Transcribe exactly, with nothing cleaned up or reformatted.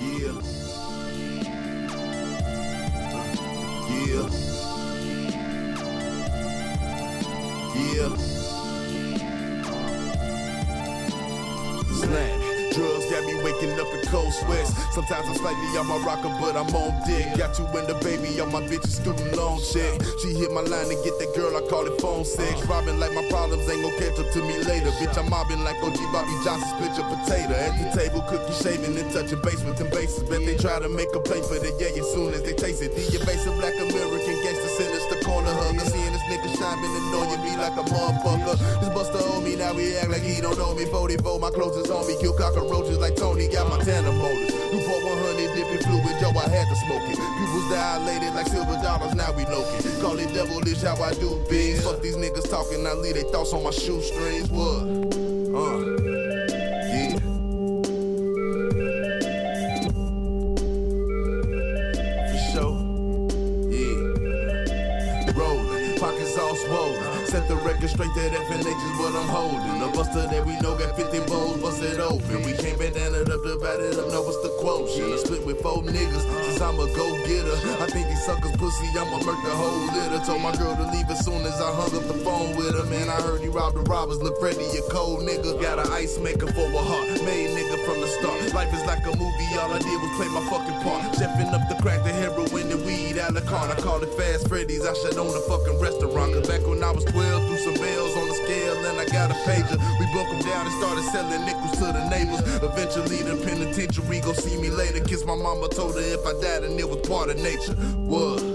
Yeah. Yeah. Yeah. Slang. Drugs got me waking up in cold sweats. Sometimes I'm slightly off my rocker, but I'm on dick. Got you and the baby on my bitch's student loan check. She hit my line to get that girl, I call it phone sex. Robbing like my problems ain't gon' catch up to me later. Bitch, I'm mobbing like O G Bobby Johnson, split your potato. At the table, cookie shaving and touching base with them bases. Bet they try to make a play for the yeah as soon as they taste it. The evasive black American gangster sinister corner hugger. Seeing this nigga shine been annoying me like a motherfucker. This buster owe me, now we act like he don't know me. forty-four, my clothes is on me. Kill cockroaches like Tony, got Montana motors. Newport one hundred dipping fluid, yo, I had to smoke it. Pupils dilated like silver dollars, now we loking. Call it devilish how I do things. Fuck these niggas talking, I leave they thoughts on my shoestrings. What? Uh, yeah. For sure. Yeah. Rolling, pockets all swollen. Set the record straight, that F N H is what I'm holding. A buster that we know got fifty bowls, busted open. We can't bandana it up, divide it up, know what's the quotient. I split with four niggas, since I'm a go-getter. I think these suckers pussy, I'ma murk the whole litter. Told my girl to leave as soon as I hung up the phone with her. Man, I heard he robbed the robbers, look Freddy, a cold nigga. Got an ice maker for a heart, made nigga from the start. Life is like a movie, all I did was play my fucking part. Chefing up the crack, the heroin, the weed, a la carte. I call it Fast Freddy's, I should own a fucking restaurant. Cause back when I was twelve, threw some bells on the scale and I got a pager. We broke them down and started selling nickels to the neighbors. Eventually the penitentiary gon' see me later. Kiss my mama, told her if I died and it was part of nature. What?